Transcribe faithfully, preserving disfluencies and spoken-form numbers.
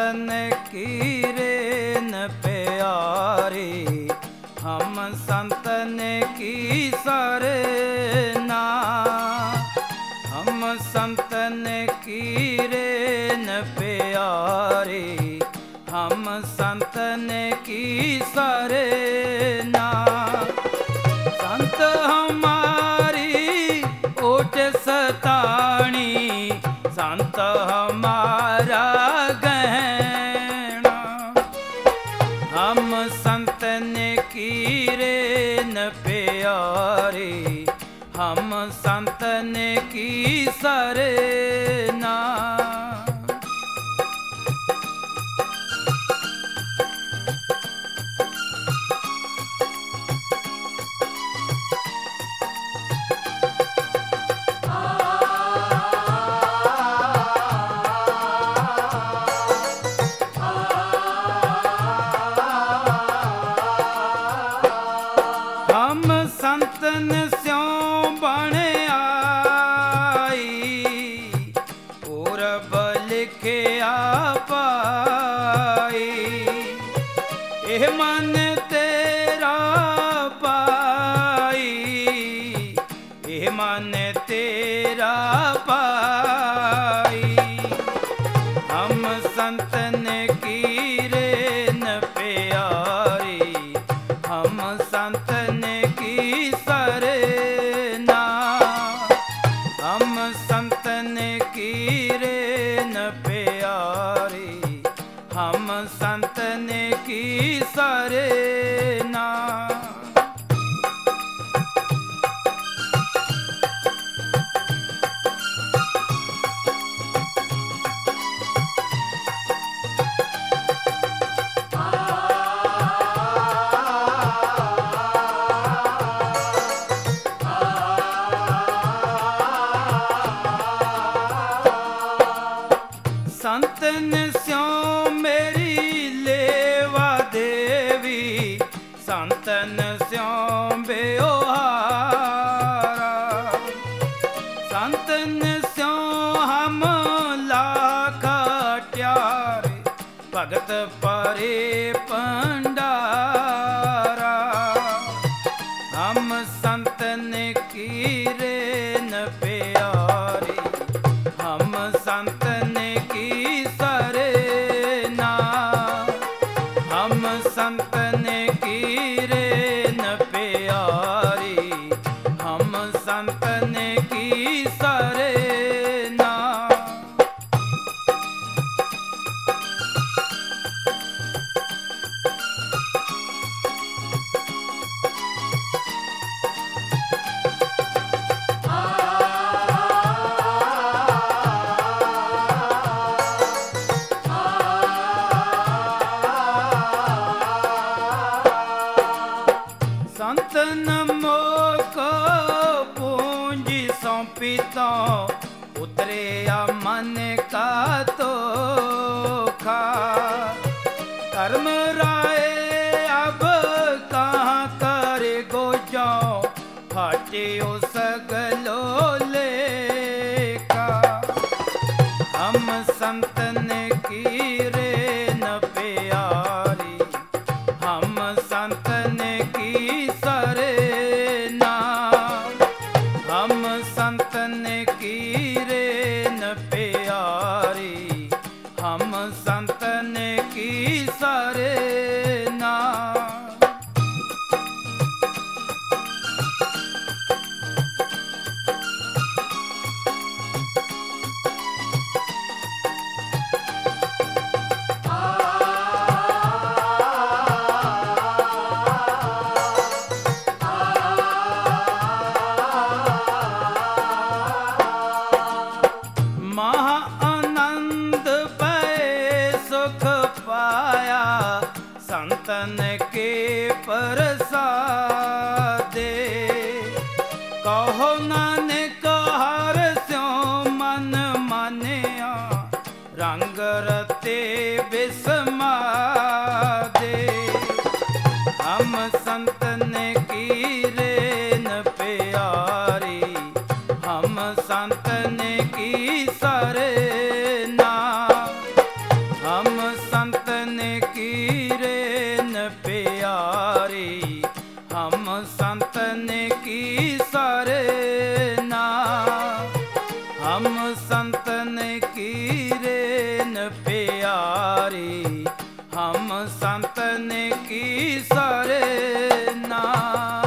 संतन की रेन प्यारी, हम संतन की सरना। हम संतन की रेन प्यारी, हम संतन की सरना। संत हमारी ओट सताणी, संत हमारा गहना। हम संतन की रेन प्यारी, हम संतन की सरना। संतन स्यों बण आई, पूरब लिखिया पाई। एह मन तेरा पाई, एह मन तेरा पाई। हम संतन की रेन प्यारी, हम संतन की सरना। हम संतन की रेन प्यारी, हम संतन की सरना। संतन स्यों मेरी लेवा देवी, संतन स्यों बेओहारा। संतन स्यों हम लाख ट्यारे, भगत परे पंडारा। हम संतन की रेन प्यारी, हम संतन की सरना। हम संतन की रेन प्यारी, हम संतन की सरना। संतन मोको पूंजी सौंपी तो उतरे या मन का तो खा। कर्म राय अब कहाँ करे गो जाओ, फाटे ओ सगलो लेका। हम संतन की रेन प्यारी, हम संतन की सरना। हम संतन की रेन प्यारी, हम संतन की सरना। संतन की रेन प्यारी, हम संतन की सरे ना।